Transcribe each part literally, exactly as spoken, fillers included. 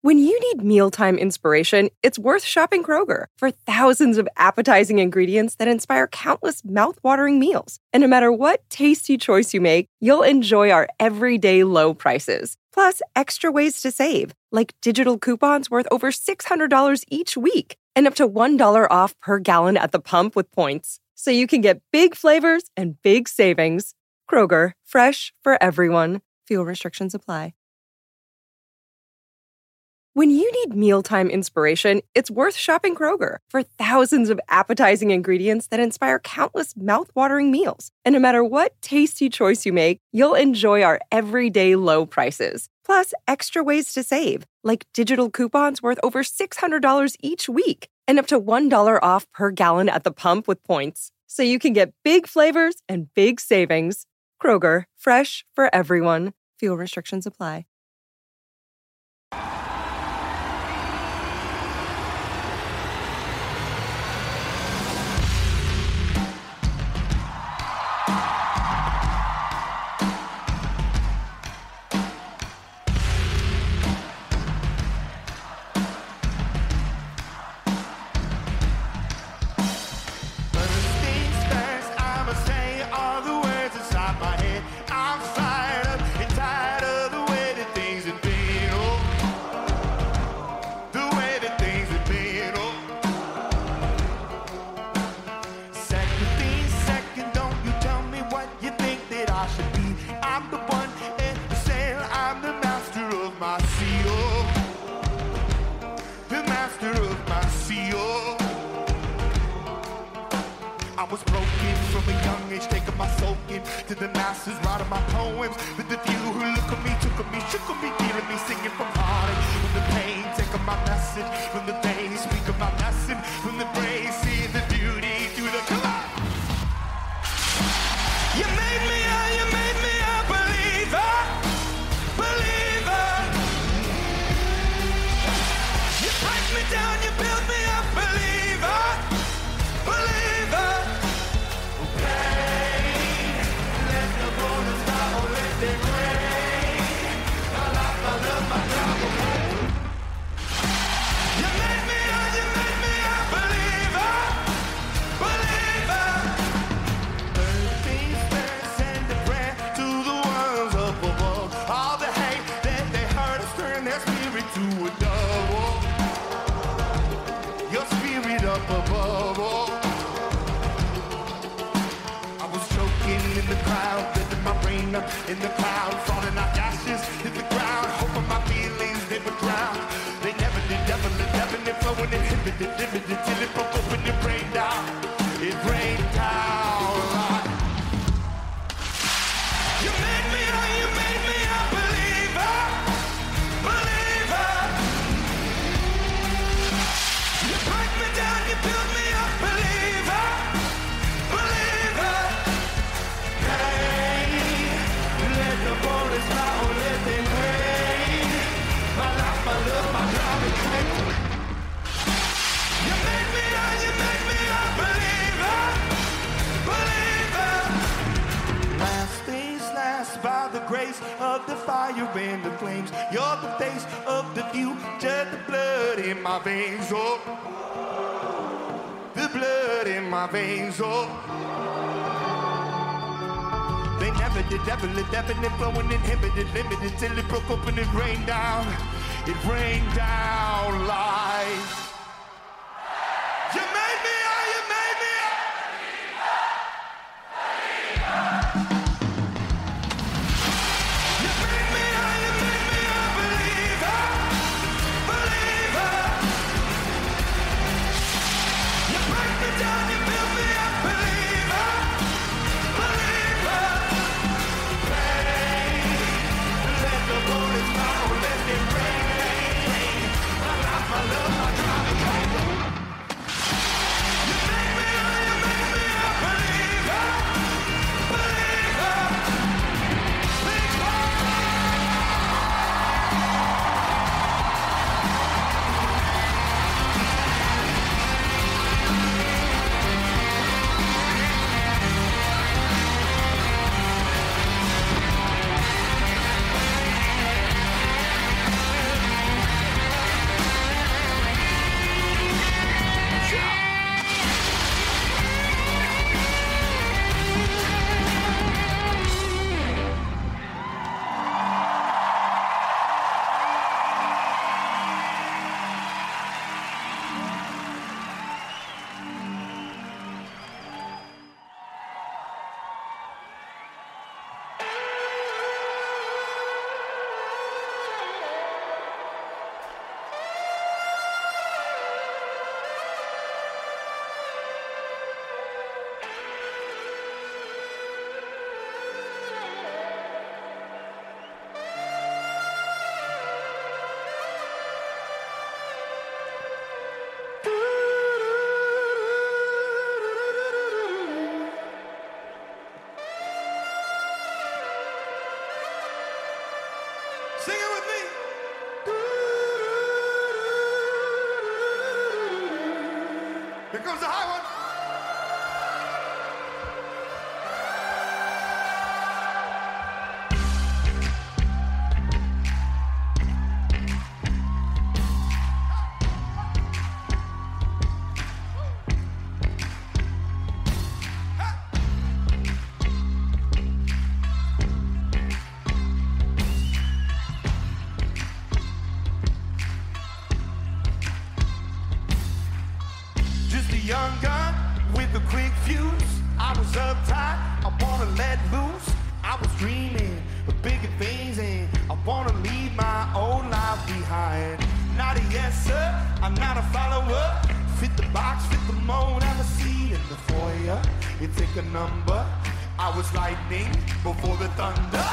When you need mealtime inspiration, it's worth shopping Kroger for thousands of appetizing ingredients that inspire countless mouth-watering meals. And no matter what tasty choice you make, you'll enjoy our everyday low prices. Plus, extra ways to save, like digital coupons worth over six hundred dollars each week and up to one dollar off per gallon at the pump with points. So you can get big flavors and big savings. Kroger, fresh for everyone. Fuel restrictions apply. When you need mealtime inspiration, it's worth shopping Kroger for thousands of appetizing ingredients that inspire countless mouth-watering meals. And no matter what tasty choice you make, you'll enjoy our everyday low prices. Plus, extra ways to save, like digital coupons worth over six hundred dollars each week and up to one dollar off per gallon at the pump with points. So you can get big flavors and big savings. Kroger, fresh for everyone. Fuel restrictions apply. To the masses, writing my poems with the few who look at me, took at me, shook at me, feeling me, singing from heartache. From the pain, taking my message. From the pain, speak of my lesson. From the brave, see the beauty through the color. You made me, a, you made me a believer, believer. You break me down, you build me up, believer, believer. In the cloud, falling like ashes in the ground, hoping my feelings they would drown. They never did, never did, never did, flowing inhibited, limited, till it broke open and rained down. It rained down like. You made me, oh, you made me a believer, believer. You break me down, you build me up, believer, believer. Hey. The borders now let them rain. My life, my love, my love, it came. You made me, oh, you made me a believer, believer. Last days last by the grace of the fire and the flames. You're the face of the future, the blood in my veins, oh. The blood in my veins, oh. They never did, never lived, definite, flowing, inhibited, limited, till it broke open and rained down. It rained down like. You made me, oh, you made me, you made me, oh, you made me a believer, believer. You break me down, you build me up, believer, believer. Let the bullets fall, let it rain, rain, rain. My life, my Here comes the high one. Young gun with a quick fuse. I was uptight, I wanna let loose. I was dreaming of bigger things and I wanna leave my old life behind. Not a yes sir, I'm not a follower. Fit the box, fit the mold, have a seat in the foyer. You take a number, I was lightning before the thunder.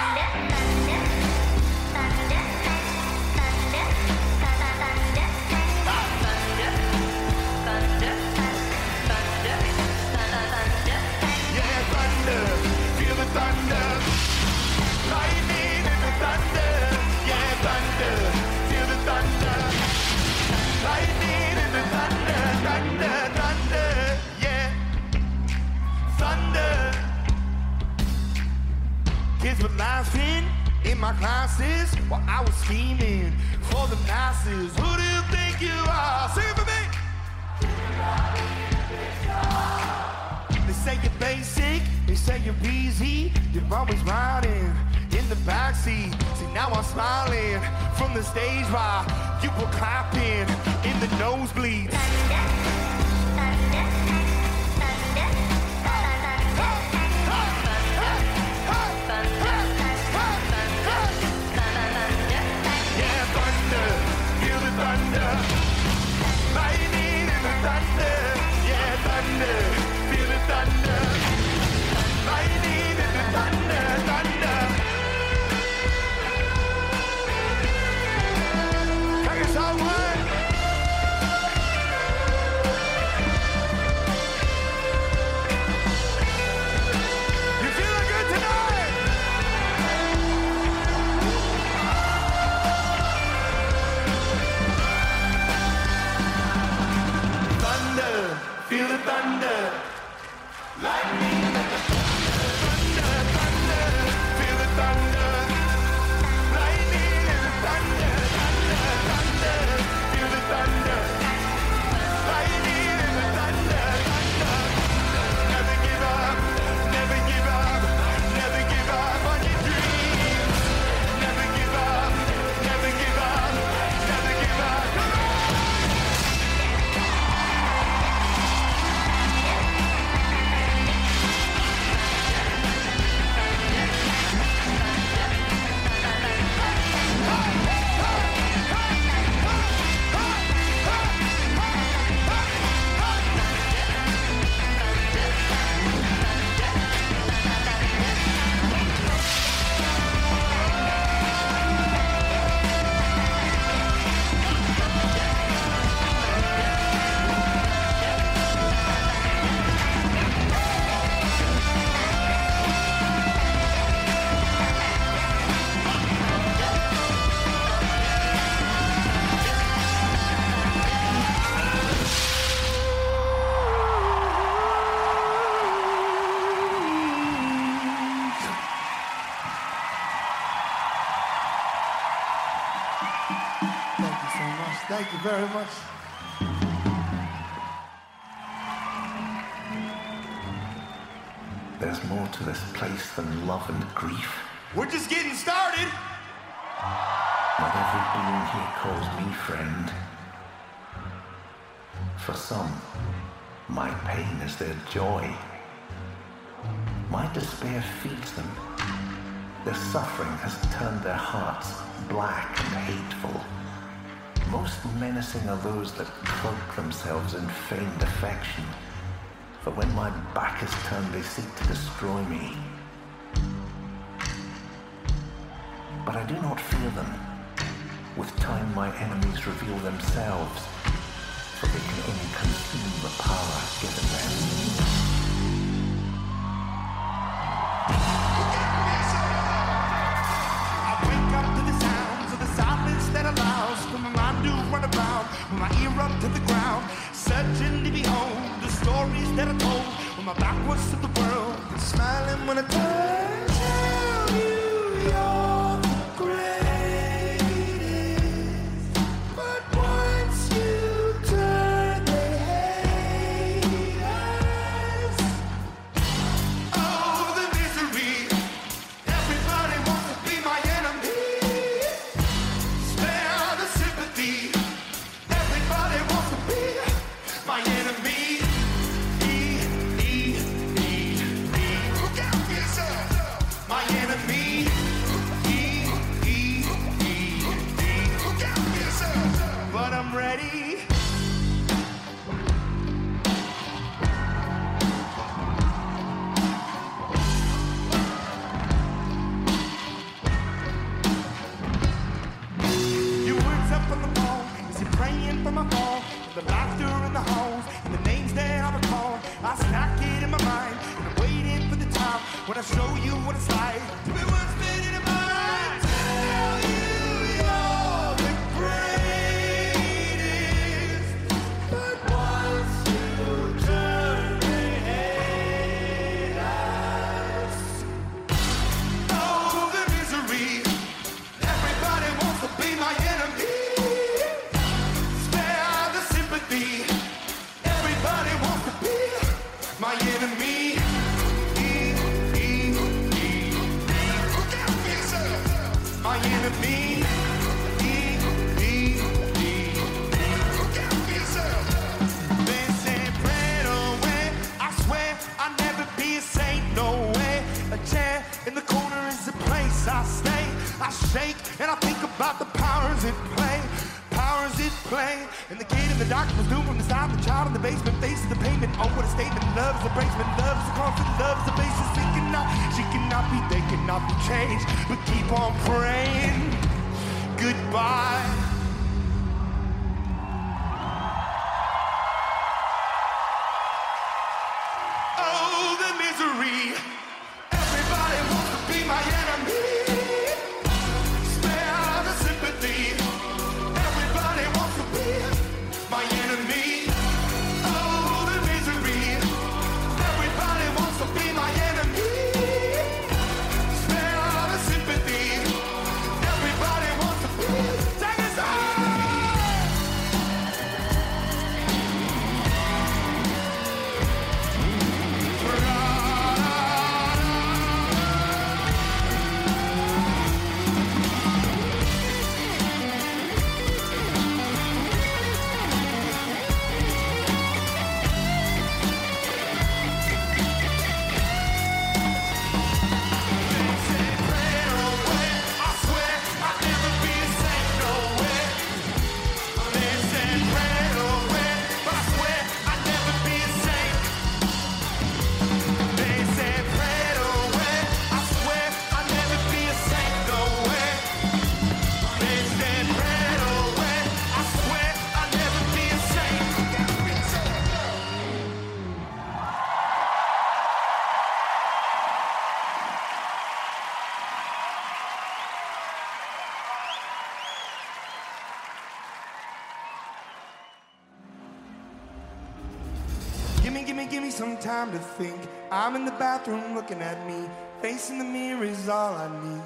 Feel the thunder, lightning and the thunder, yeah, thunder, feel the thunder, lightning and the thunder, thunder, thunder, yeah, thunder. Kids were laughing in my classes while I was scheming for the masses. Who do you think you are? Sing it for me. They say you're basic, they say you're easy. You're always riding in the backseat. See, now I'm smiling from the stage while you were clapping in the nosebleeds. Yeah, thunder, feel the thunder. Lightning and the thunder, yeah, thunder. Thunder, lightning and the thunder, thunder. Take us all one. You feeling good tonight? Thunder, feel the thunder. Lightning and the thunder, thunder, feel the thunder. Lightning and the thunder, thunder, thunder, feel the thunder. Lightning and the thunder, thunder. Never give up, never give up, never give up on your dreams. Never give up, never give up, never give up. Come on! Thank you very much. There's more to this place than love and grief. We're just getting started. Not every being here calls me friend. For some, my pain is their joy. My despair feeds them. Their suffering has turned their hearts black and hateful. Most menacing are those that cloak themselves in feigned affection. For when my back is turned, they seek to destroy me. But I do not fear them. With time, my enemies reveal themselves, for they can only consume the power given them. I wake up to the sounds of the silence that allows for my mind to run around, with my ear up to the ground. searching to behold the stories that I told when my back was to the world. And smiling when I turn, tell you you're the greatest. But once you turn, they hate us. Oh, the misery. Everybody wants to be my enemy. Spare the sympathy. Everybody wants to be my enemy. E, E, E, E. Look out for yourself. My enemy. E, E, E, E. Look out for yourself. But I'm ready. Your words up on the wall, is he praying for my fall? The laughter in the halls, and the names that I recall. I stack it in my mind, and I'm waiting for the time when I show you what it's like to be one spin in a mind. Tell you you're the greatest, but once you turn, they hate us. Oh, the misery. Everybody wants to be my enemy. Spare the sympathy. Everybody wants to be my enemy. E, E, E, E. Look out for yourself. My enemy. E, E, E, E. Look out for yourself. They say pray away. I swear I'll never be a saint. No way. A chair in the corner is the place I stay. I shake and I think about the powers at play. Powers at play. And the kid in the dark was doomed from the start. The child in the basement faces the pavement. Oh, what a statement. Love is a bracement. Love is a constant. Love is a basis. She cannot, she cannot be, they cannot be changed. But keep on praying. Goodbye. Oh, the misery. Everybody wants to be my enemy. Spare the sympathy. Everybody wants to be my enemy. Oh, the misery. Everybody wants to be my enemy. Spare the sympathy. Everybody wants to be. Take us out. Gimme, gimme, gimme some time to think. I'm in the bathroom looking at me. Facing the mirror is all I need.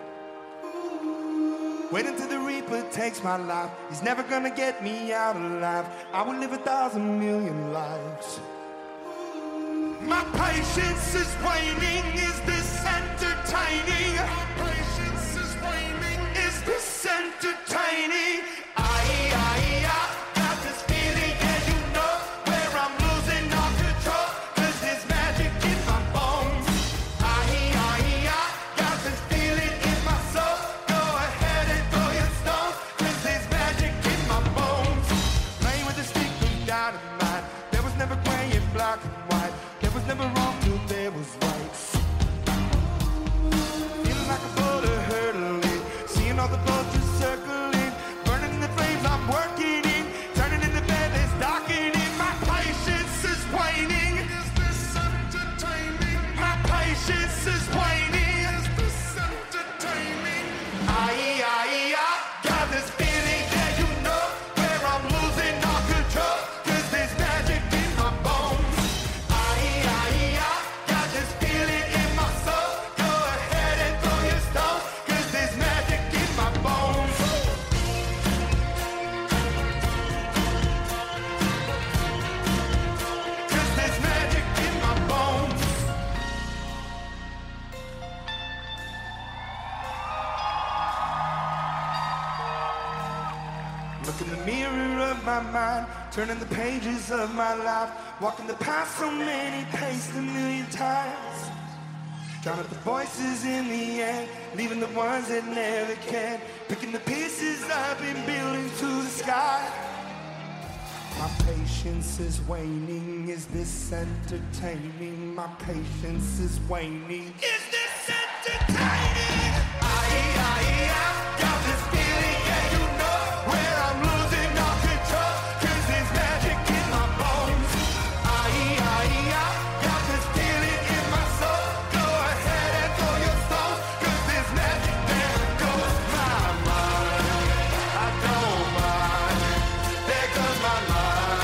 Wait until the Reaper takes my life. He's never gonna get me out alive. I will live a thousand million lives. My patience is waning. Is this entertaining? My patience is waning. Is this entertaining? I, I, I got this feeling, and you know where I'm losing all control. 'Cause there's magic in my bones. I, I, I got this feeling in my soul. Go ahead and throw your stones. 'Cause there's magic in my bones. Playing with a stick of dynamite. There was never gray and black and white. There was never wrong till there was right. Feeling like Look in the mirror of my mind, turning the pages of my life, walking the path so many paced a million times. Drown out the voices in the air, leaving the ones that never can, picking the pieces I've been building to the sky. My patience is waning, is this entertaining? My patience is waning, is this entertaining? I, I, I got this feeling, yeah, you know, where I'm losing all control, cause there's magic in my bones. I, I, I got this feeling in my soul, go ahead and throw your stone, cause there's magic, there goes my mind. I don't mind, there goes my mind.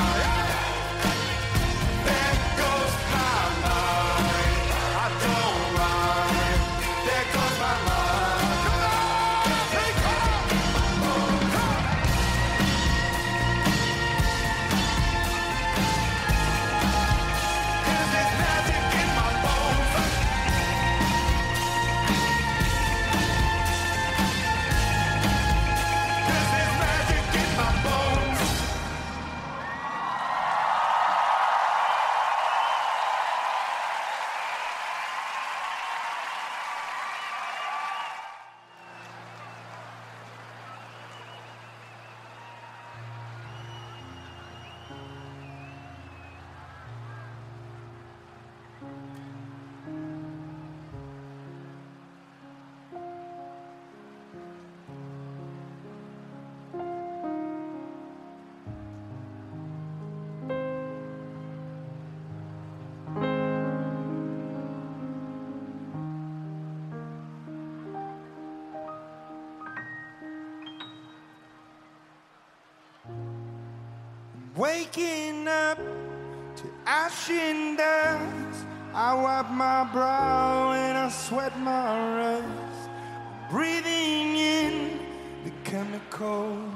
Waking up to ash and dust, I wipe my brow and I sweat my rust, breathing in the chemicals.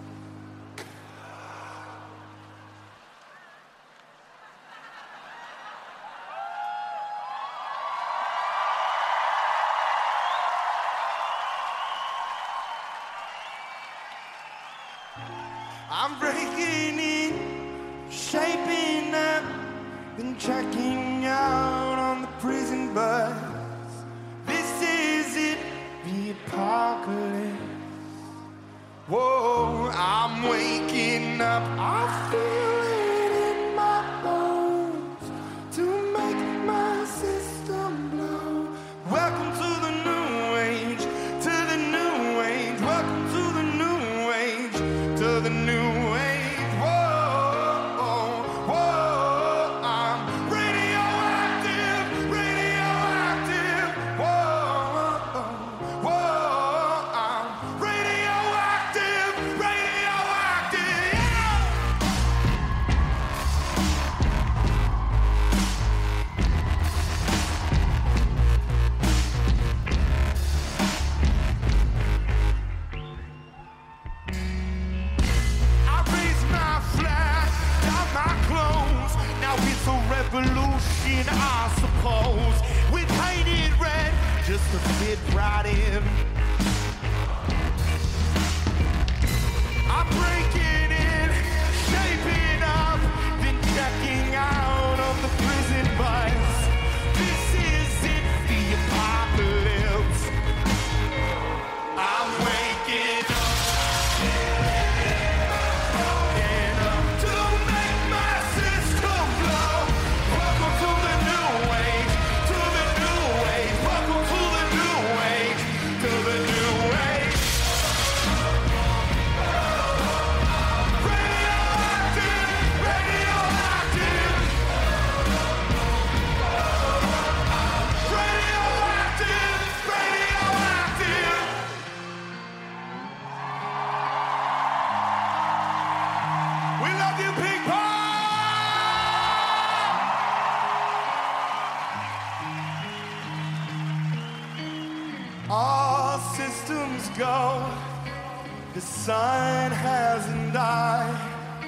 I'm breaking in, shaping up, then checking out on the prison bus. This is it, the apocalypse. Whoa, I'm waking up, I feel it in my bones to make my system blow. Welcome to the new age, to the new age. Welcome to the new age, to the new age. Revolution, I suppose. We painted red just to fit right in. I'm breaking in, shaping up, then checking out of the prison bus. This is it, the apocalypse. I'm waking up. All systems go, the sun hasn't died.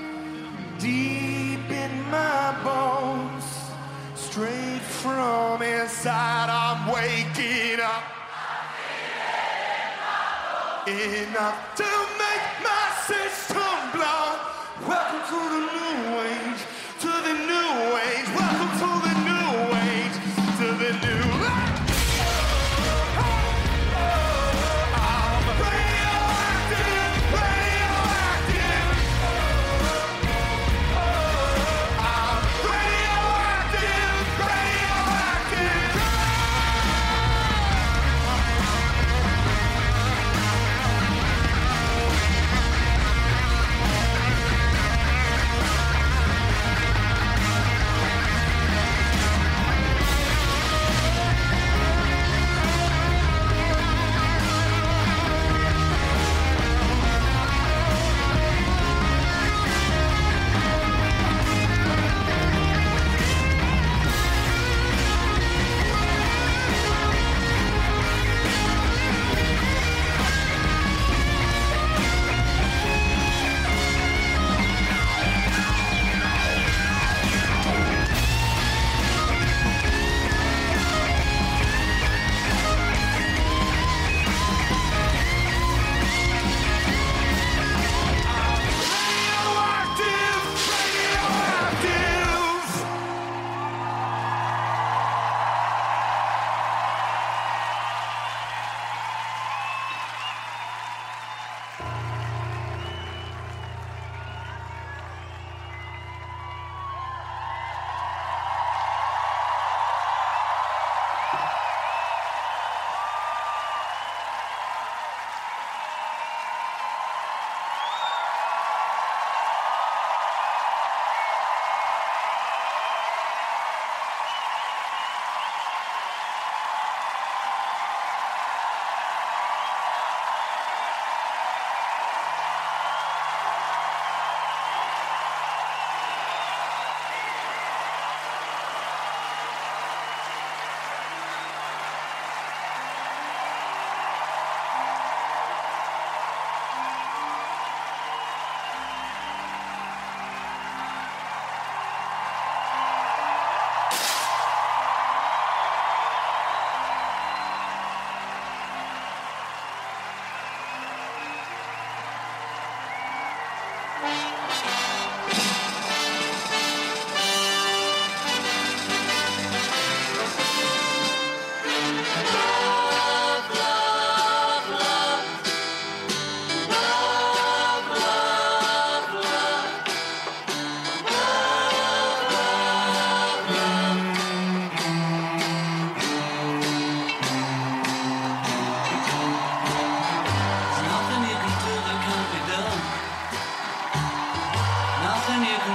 Deep in my bones, straight from inside, I'm waking up. Enough to make my system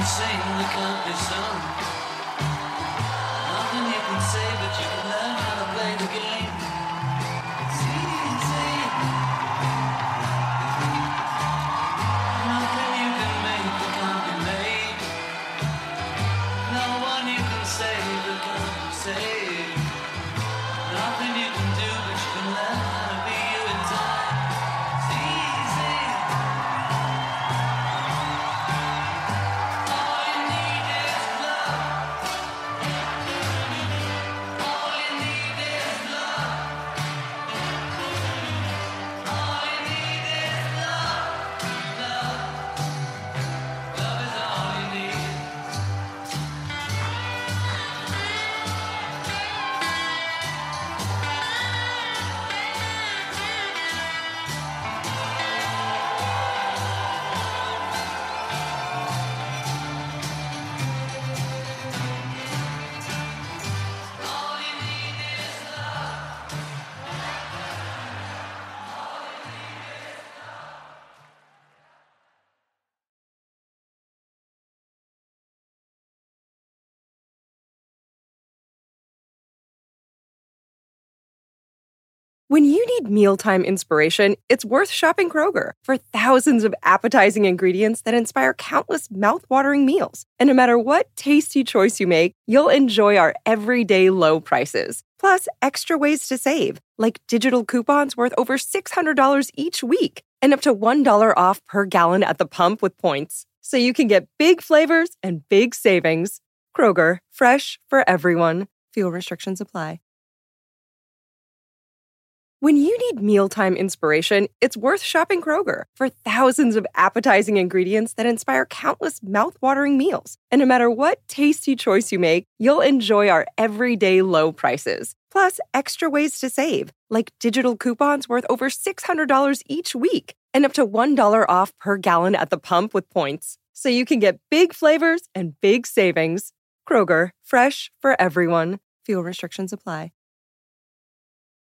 sing that can't be sung. Nothing you can say, but you can learn how to play the game. It's easy. Nothing you can make that can't be made. No one you can save that can't be saved. Nothing you can do, but you can learn how to be you in time. It's easy. All you need is love. All you need is love. All you need is love. Love. Love is all you need. All you need is love. When you need mealtime inspiration, it's worth shopping Kroger for thousands of appetizing ingredients that inspire countless mouth-watering meals. And no matter what tasty choice you make, you'll enjoy our everyday low prices. Plus, extra ways to save, like digital coupons worth over six hundred dollars each week and up to one dollar off per gallon at the pump with points. So you can get big flavors and big savings. Kroger, fresh for everyone. Fuel restrictions apply. When you need mealtime inspiration, it's worth shopping Kroger for thousands of appetizing ingredients that inspire countless mouth-watering meals. And no matter what tasty choice you make, you'll enjoy our everyday low prices. Plus, extra ways to save, like digital coupons worth over six hundred dollars each week and up to one dollar off per gallon at the pump with points. So you can get big flavors and big savings. Kroger, fresh for everyone. Fuel restrictions apply.